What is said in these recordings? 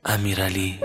امیرعلی.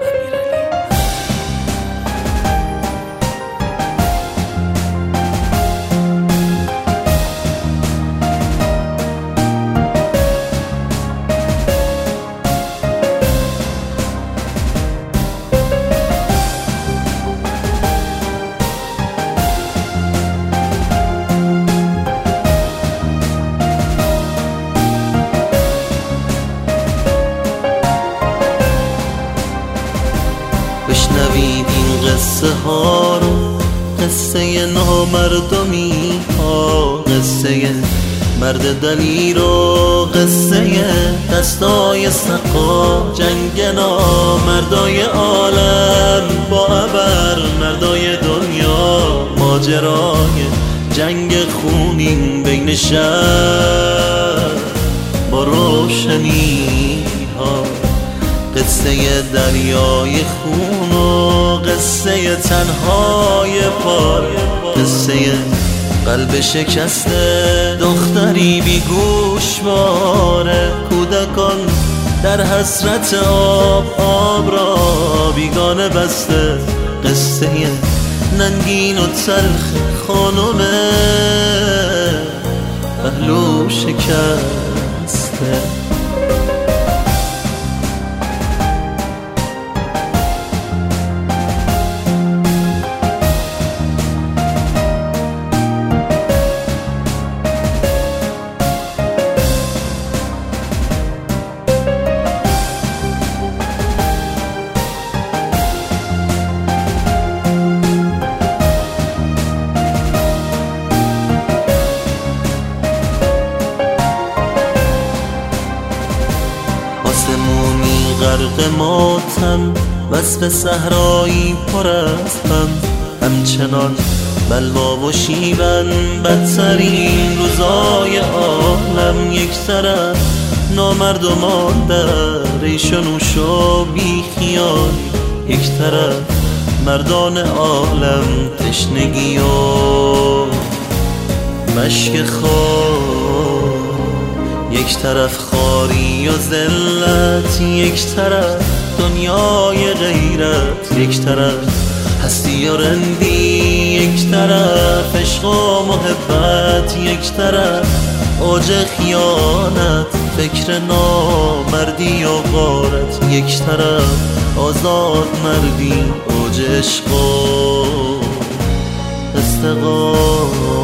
بشنوید این قصه ها رو، قصه نامردمی ها، قصه مرد دلیر و قصه دستای سقا، جنگ نامردای عالم با ابر مردای دنیا، ماجرای جنگ خونین بین شهر با روشنی ها، قصه دریای خون و قصه تنهای پار، قصه قلب شکسته دختری بیگوشواره، کودکان در حسرت آب را بیگانه بسته، قصه ننگین و تلخ خانم پهلو شکسته. آسمونی غرق ماتم، وصف صحرایی پر از غم، همچنان بلوا و شیون بدترین روزای عالم، یک طرف نامردمان در ریش و نوش و بی خیال، یک طرف مردان عالم تشنگی و مشک خور، یک طرف خاری و ذلت، یک طرف دنیای غیرت، یک طرف هستی و رندی، یک طرف عشق و محبت، یک طرف اوج خیانت، فکر نامردی و غارت، یک طرف آزاد مردی، اوج عشق و استقامت.